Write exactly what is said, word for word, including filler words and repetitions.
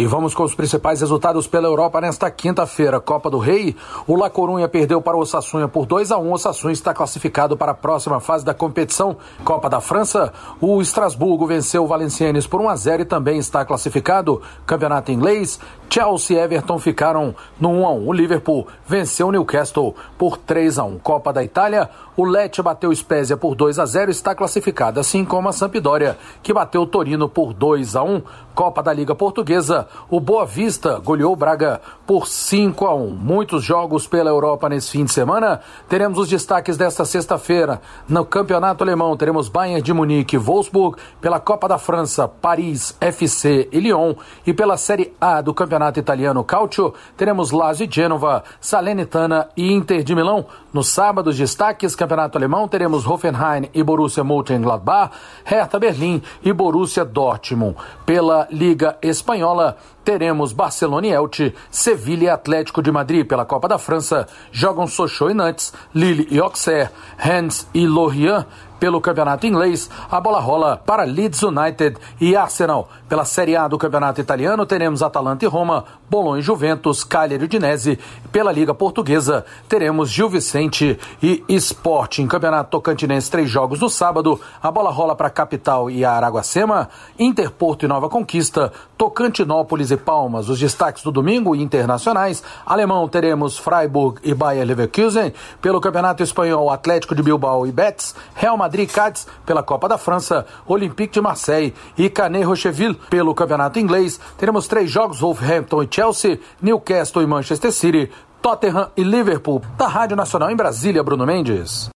E vamos com os principais resultados pela Europa nesta quinta-feira. Copa do Rei, o La Coruña perdeu para o Osasuna por dois a um. O Osasuna está classificado para a próxima fase da competição. Copa da França, o Estrasburgo venceu o Valenciennes por um a zero e também está classificado. Campeonato inglês, Chelsea e Everton ficaram no um a um. O Liverpool venceu o Newcastle por três a um. Copa da Itália, o Lecce bateu o Spezia por dois a zero e está classificado, assim como a Sampdoria, que bateu o Torino por dois a um. Copa da Liga Portuguesa, o Boa Vista goleou o Braga por cinco a um. Muitos jogos pela Europa nesse fim de semana. Teremos os destaques desta sexta-feira. No Campeonato Alemão, teremos Bayern de Munique e Wolfsburg. Pela Copa da França, Paris, F C e Lyon. E pela Série A do Campeonato Italiano Calcio, teremos Lazio e Gênova, Salernitana e Inter de Milão. No sábado, os destaques, Campeonato Alemão, teremos Hoffenheim e Borussia Mönchengladbach, Hertha Berlim e Borussia Dortmund. Pela Liga Espanhola, teremos Barcelona e Elche, Sevilha e Atlético de Madrid. Pela Copa da França, jogam Sochaux e Nantes, Lille e Auxerre, Rennes e Lorient. Pelo Campeonato Inglês, a bola rola para Leeds United e Arsenal. Pela Série A do Campeonato Italiano, teremos Atalanta e Roma, Bolonha e Juventus, Cagliari e Udinese. Pela Liga Portuguesa, teremos Gil Vicente e Sporting. Campeonato Tocantinense, três jogos no sábado. A bola rola para Capital e Araguacema, Interporto e Nova Conquista, Tocantinópolis e Palmas. Os destaques do domingo internacionais: alemão, teremos Freiburg e Bayer Leverkusen. Pelo Campeonato Espanhol, Atlético de Bilbao e Betis, Real Madrid Madrid e Cádiz. Pela Copa da França, Olympique de Marseille e Canet Rocheville. Pelo Campeonato Inglês, teremos três jogos: Wolverhampton e Chelsea, Newcastle e Manchester City, Tottenham e Liverpool. Da Rádio Nacional em Brasília, Bruno Mendes.